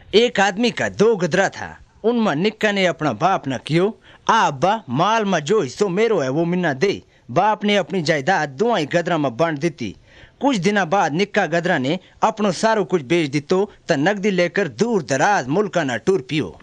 एक आदमी का दो गदरा था। उनमें निक्का ने अपना बाप न कियो, आ अब्बा माल में जो हिस्सो मेरो है वो मिन्ना दे। बाप ने अपनी जायदाद दोई गदरा में बांट दी। कुछ दिन बाद निक्का गदरा ने अपनो सारो कुछ बेच दितो त नकदी लेकर दूर दराज मुल्का ना टूर पियो।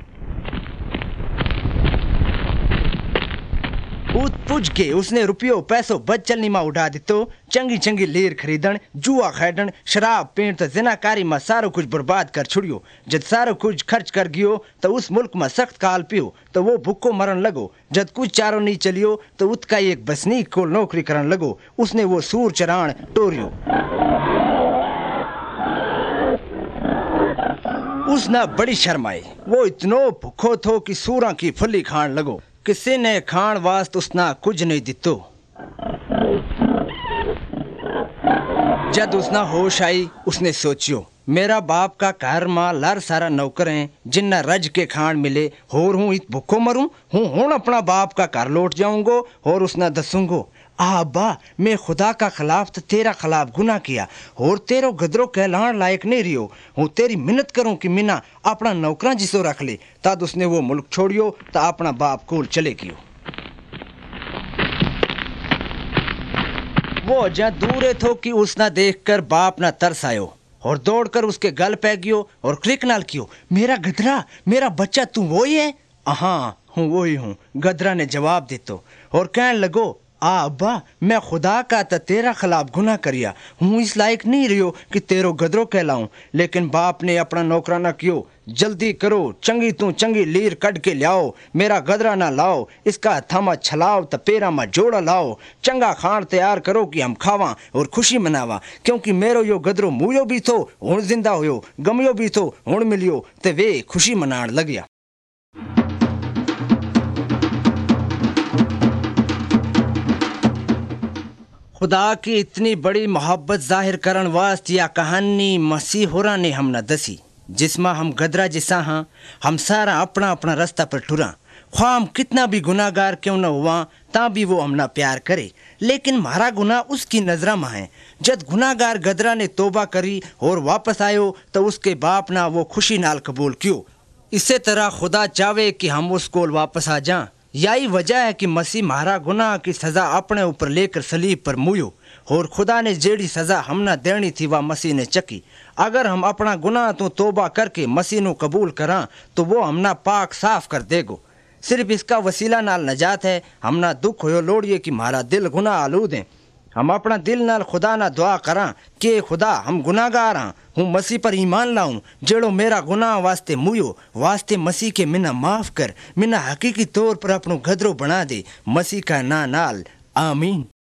उत पुज के उसने रुपयो पैसो बच चलनी में उड़ा दितो। चंगी चंगी लीर खरीदन, जुआ खेडन, शराब पीण त जिनाकारी में सारो कुछ बर्बाद कर छुड़ियो। जब सारो कुछ खर्च कर गियो तो उस मुल्क में सख्त काल पियो तो वो भूखो मरन लगो। जब कुछ चारो नहीं चलियो तो उसका एक बसनीक को नौकरी करन लगो। उसने वो सूर चराण टोरियो। उसना बड़ी शर्म आई। वो इतनो भूखो थो कि सूरा की फली खान लगो। किसी ने खान वास्त उसना कुछ नहीं दितो। जब उसना होश आई उसने सोचियो, मेरा बाप का घर मां लर सारा नौकर हैं जिन्ना रज के खान मिले, होर हूँ इत भूखो मरूं हूँ अपना बाप का घर लौट जाऊंगो और उसना दसूंगो, आ अब्बा मैं खुदा का खिलाफ तो तेरा खिलाफ गुनाह किया और तेरो गदरो कहलान लायक नहीं रियो। हूँ तेरी मिन्नत करूं कि मिना अपना नौकरा जिसो रख ले। तद उसने वो मुल्क छोड़ियो तो अपना बाप कोल चले गियो। वो जहाँ दूरे थो कि उसना देखकर बाप ना तरस आयो और दौड़कर उसके गल पै गियो और क्लिक नाल कियो, मेरा गदरा मेरा बच्चा तू वही है? हाँ हूँ वही हूँ, गदरा ने जवाब दितो और कहने लगो, आ अब्बा मैं खुदा का तो तेरा खिलाफ गुनाह करिया हूँ, इस लायक नहीं रियो कि तेरो गदरो कहलाऊं। लेकिन बाप ने अपना नौकराना कियो, जल्दी करो चंगी तू चंगी लीर कट के लाओ, मेरा गदरा ना लाओ, इसका हथा में छलाओ तो पेरा में जोड़ा लाओ, चंगा खान तैयार करो कि हम खावा और खुशी मनावा। क्योंकि मेरो यो गदरो मुयो भी थो हुण जिंदा होयो, गमियो भी थो हुण मिलियो, ते वे खुशी मनाण लग्या। खुदा की इतनी बड़ी मोहब्बत जाहिर करन वास्ते या कहानी मसीह होरा ने हमना दसी, जिसमें हम गदरा जिसा हाँ, हम सारा अपना अपना रास्ता पर टुरा। ख्वाह हम कितना भी गुनाहगार क्यों न हुआ ता भी वो हमना प्यार करे, लेकिन हमारा गुनाह उसकी नजरा में है। जब गुनाहगार गदरा ने तोबा करी और वापस आयो तो उसके बाप ना वो खुशी नाल कबूल क्यों। इसी तरह खुदा चाहे कि हम उसको वापस आ जाएं। यही वजह है कि मसीह हमारा गुनाह की सज़ा अपने ऊपर लेकर सलीब पर मुयो और खुदा ने जेड़ी सज़ा हमना देनी थी वह मसीह ने चकी। अगर हम अपना गुनाह तो तोबा करके मसीह को कबूल करा तो वो हमना पाक साफ कर देगो। सिर्फ इसका वसीला नाल नजात है। हमना दुख हो लोड़िए कि हमारा दिल गुनाह आलूद है। हम अपना दिल नाल खुदा ना दुआ करा कि खुदा हम गुनाहगार हाँ, हूँ मसीह पर ईमान लाऊं, जेड़ो मेरा गुनाह वास्ते मुयो वास्ते मसीह के मिना माफ कर, मिना हकीकी तौर पर अपनो गदरो बना दे। मसीह का ना नाल आमीन।